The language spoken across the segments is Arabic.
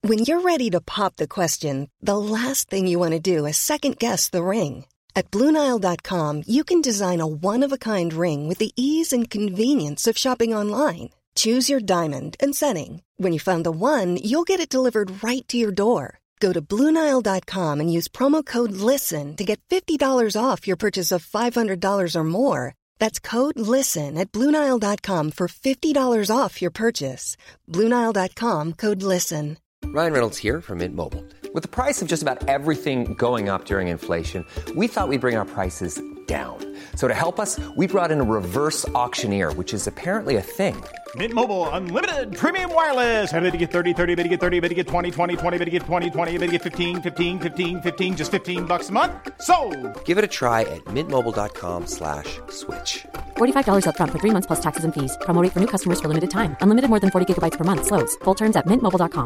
When you're ready to pop the question, the last thing you want to do is second-guess the ring. At BlueNile.com, you can design a one-of-a-kind ring with the ease and convenience of shopping online. Choose your diamond and setting. When you find the one, you'll get it delivered right to your door. Go to BlueNile.com and use promo code LISTEN to get $50 off your purchase of $500 or more. That's code LISTEN at BlueNile.com for $50 off your purchase. BlueNile.com, code LISTEN. Ryan Reynolds here from Mint Mobile. With the price of just about everything going up during inflation, we thought we'd bring our prices down. So to help us, we brought in a reverse auctioneer, which is apparently a thing. Mint Mobile Unlimited Premium Wireless. How to get 30, 30, bit to get 30, bit to get 20, 20, 20, bit to get 20, 20, bit to get 15, 15, 15, 15, just $15 a month? Sold! Give it a try at mintmobile.com/switch. $45 up front for 3 months plus taxes and fees. Promo rate for new customers for limited time. Unlimited more than 40 gigabytes per month. Slows full terms at mintmobile.com.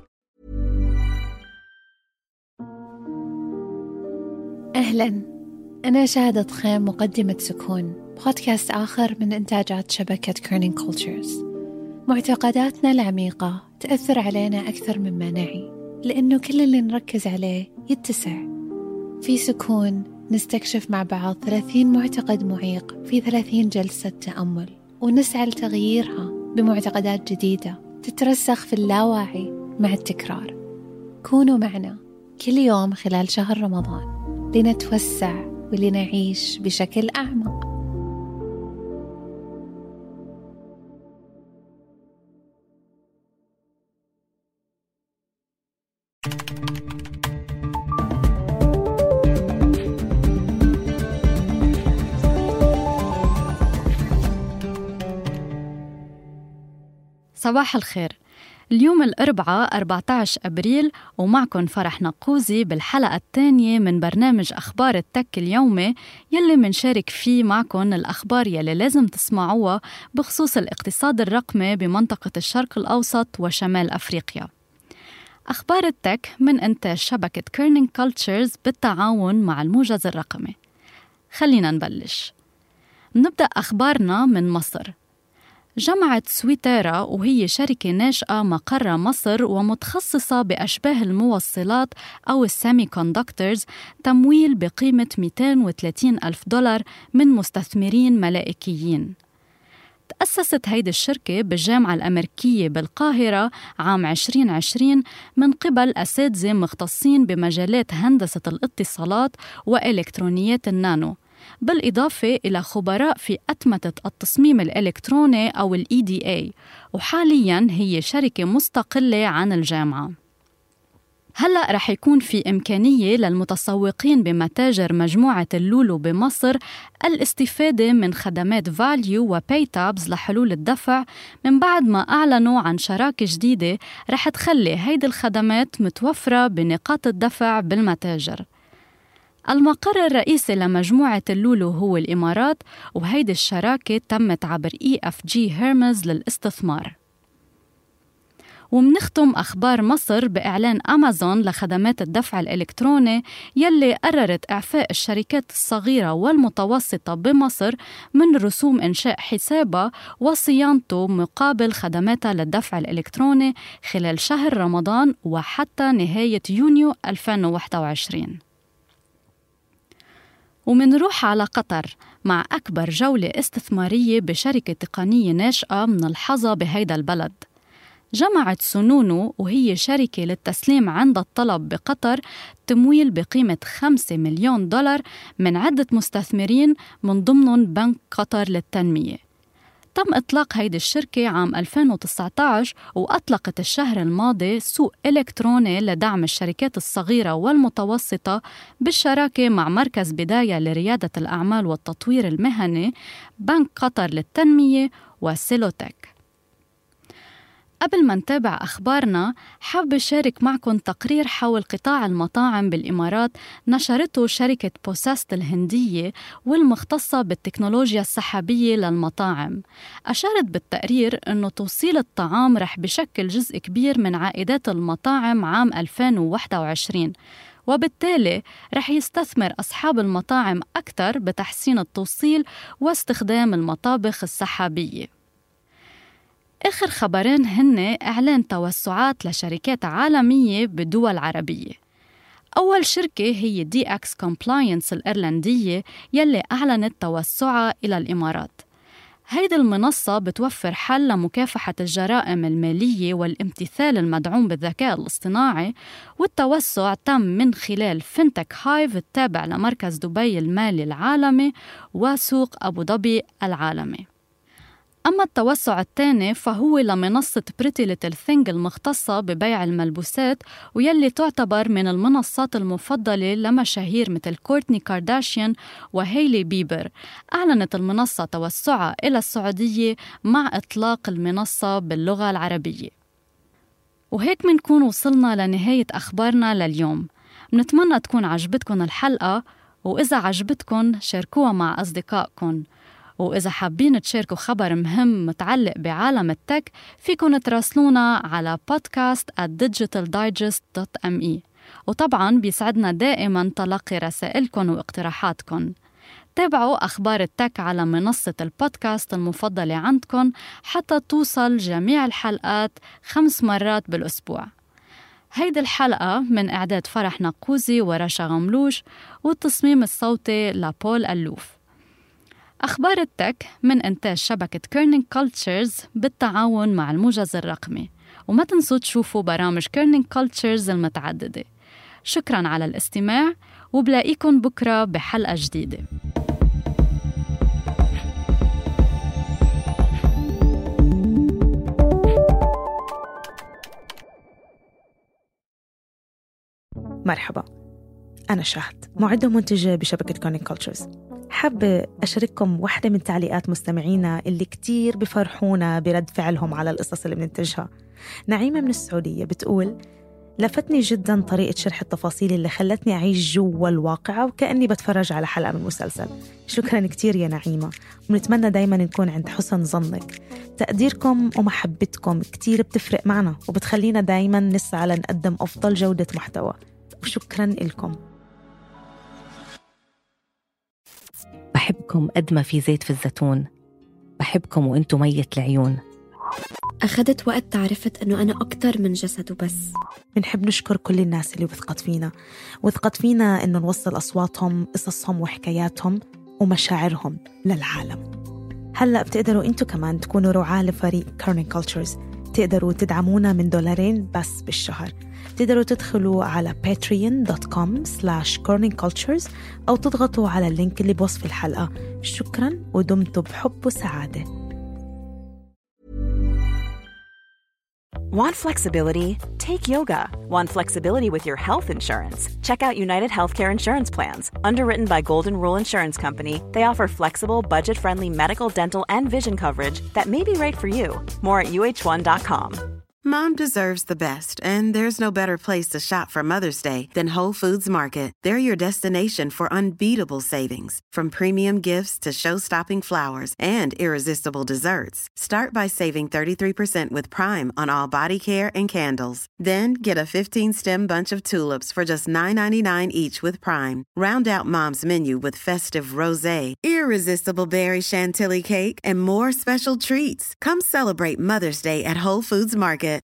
أهلاً، أنا شهادة خيم، مقدمة سكون، بودكاست آخر من إنتاجات شبكة كيرنينج كولتشرز. معتقداتنا العميقة تأثر علينا أكثر مما نعي، لأنه كل اللي نركز عليه يتسع. في سكون نستكشف مع بعض 30 معتقد معيق في 30 جلسة تأمل، ونسعى لتغييرها بمعتقدات جديدة تترسخ في اللاواعي مع التكرار. كونوا معنا كل يوم خلال شهر رمضان لنتوسع ولنعيش بشكل أعمق. صباح الخير. اليوم الأربعاء 14 أبريل ومعكن فرح نقوزي بالحلقة الثانية من برنامج أخبار التك اليومي يلي منشارك فيه معكن الأخبار يلي لازم تسمعوها بخصوص الاقتصاد الرقمي بمنطقة الشرق الأوسط وشمال أفريقيا. أخبار التك من إنتاج شبكة كيرنينج كولتشرز بالتعاون مع الموجز الرقمي. خلينا نبلش. نبدأ أخبارنا من مصر. جمعت سويتيرا وهي شركة ناشئة مقرها مصر ومتخصصة بأشباه الموصلات أو السيمي كوندكتورز تمويل بقيمة $230,000 من مستثمرين ملائكيين. تأسست هيدي الشركة بالجامعة الأمريكية بالقاهرة عام 2020 من قبل أساتذة مختصين بمجالات هندسة الاتصالات وإلكترونيات النانو، بالإضافة إلى خبراء في أتمتة التصميم الإلكتروني أو ال EDA، وحالياً هي شركة مستقلة عن الجامعة. هلأ رح يكون في إمكانية للمتسوقين بمتاجر مجموعة اللولو بمصر الاستفادة من خدمات فاليو وبايتابز لحلول الدفع من بعد ما أعلنوا عن شراكة جديدة رح تخلي هيدي الخدمات متوفرة بنقاط الدفع بالمتاجر. المقر الرئيسي لمجموعة اللولو هو الإمارات، وهيدي الشراكة تمت عبر EFG هيرمز للاستثمار. ومنختم أخبار مصر بإعلان أمازون لخدمات الدفع الإلكتروني يلي قررت إعفاء الشركات الصغيرة والمتوسطة بمصر من رسوم إنشاء حسابها وصيانته مقابل خدماتها للدفع الإلكتروني خلال شهر رمضان وحتى نهاية يونيو 2021. ومنروح على قطر مع أكبر جولة استثمارية بشركة تقنية ناشئة من الحظى بهيدا البلد. جمعت سنونو وهي شركة للتسليم عند الطلب بقطر تمويل بقيمة $5 مليون من عدة مستثمرين من ضمنهم بنك قطر للتنمية. تم إطلاق هيدي الشركة عام 2019 وأطلقت الشهر الماضي سوق إلكتروني لدعم الشركات الصغيرة والمتوسطة بالشراكة مع مركز بداية لريادة الأعمال والتطوير المهني، بنك قطر للتنمية وسيلوتك. قبل ما نتابع أخبارنا حابة شارك معكم تقرير حول قطاع المطاعم بالإمارات نشرته شركة بوساست الهندية والمختصة بالتكنولوجيا السحابية للمطاعم. أشارت بالتقرير أنه توصيل الطعام رح بشكل جزء كبير من عائدات المطاعم عام 2021، وبالتالي رح يستثمر أصحاب المطاعم أكثر بتحسين التوصيل واستخدام المطابخ السحابية. آخر خبرين هن إعلان توسعات لشركات عالمية بدول عربية. أول شركة هي DX Compliance الإيرلندية يلي أعلنت توسعها إلى الإمارات. هيدي المنصة بتوفر حل لمكافحة الجرائم المالية والامتثال المدعوم بالذكاء الاصطناعي، والتوسع تم من خلال فينتك هايف التابع لمركز دبي المالي العالمي وسوق أبو ظبي العالمي. أما التوسع الثاني فهو لمنصة بريتي ليتل ثينج المختصة ببيع الملبوسات، ويلي تعتبر من المنصات المفضلة لمشاهير مثل كورتني كارداشيان وهيلي بيبر. أعلنت المنصة توسعها إلى السعودية مع إطلاق المنصة باللغة العربية. وهيك منكون وصلنا لنهاية أخبارنا لليوم. بنتمنى تكون عجبتكم الحلقة، وإذا عجبتكم شاركوها مع أصدقائكم. وإذا حابين تشاركوا خبر مهم متعلق بعالم التك فيكن تراسلونا على podcast@digitaldigest.me. وطبعاً بيسعدنا دائماً تلقي رسائلكم واقتراحاتكم. تابعوا أخبار التك على منصة البودكاست المفضلة عندكم حتى توصل جميع الحلقات 5 مرات بالأسبوع. هيدي الحلقة من إعداد فرح نقوزي ورشا غملوش، والتصميم الصوتي لبول ألوف. أخبار التك من إنتاج شبكة كيرنينج كولتشرز بالتعاون مع الموجز الرقمي. وما تنسوا تشوفوا برامج كيرنينج كولتشرز المتعددة. شكراً على الاستماع، وبلاقيكم بكرة بحلقة جديدة. مرحبا، أنا شهد، معدة ومنتجة بشبكة كيرنينج كولتشرز. حابة أشارككم واحدة من تعليقات مستمعينا اللي كتير بفرحونا برد فعلهم على القصص اللي بننتجها. نعيمة من السعودية بتقول: لفتني جدا طريقة شرح التفاصيل اللي خلتني أعيش جوا الواقعة وكأني بتفرج على حلقة من مسلسل. شكرا كتير يا نعيمة، ونتمنى دايما نكون عند حسن ظنك. تقديركم ومحبتكم كتير بتفرق معنا وبتخلينا دايما نسعى لنقدم أفضل جودة محتوى، وشكرا لكم. بحبكم قد ما في زيت في الزيتون، بحبكم وانتم مية العيون. أخذت وقت تعرفت أنه أنا أكتر من جسد وبس. بنحب نشكر كل الناس اللي وثقت فينا إنه نوصل أصواتهم، قصصهم وحكاياتهم ومشاعرهم للعالم. هلأ بتقدروا أنتوا كمان تكونوا رعاة لفريق كيرنينج كولتشرز. تقدروا تدعمونا من $2 بس بالشهر. تقدروا تدخلوا على patreon.com/kerningcultures أو تضغطوا على اللينك اللي بوصف الحلقة. شكراً، ودمتوا بحب وسعادة. Want flexibility? Take yoga. Want flexibility with your health insurance? Check out United Healthcare Insurance Plans. Underwritten by Golden Rule Insurance Company, they offer flexible, budget-friendly medical, dental, and vision coverage that may be right for you. More at uh1.com. Mom deserves the best, and there's no better place to shop for Mother's Day than Whole Foods Market. They're your destination for unbeatable savings, from premium gifts to show-stopping flowers and irresistible desserts. Start by saving 33% with Prime on all body care and candles. Then get a 15-stem bunch of tulips for just $9.99 each with Prime. Round out Mom's menu with festive rosé, irresistible berry chantilly cake, and more special treats. Come celebrate Mother's Day at Whole Foods Market.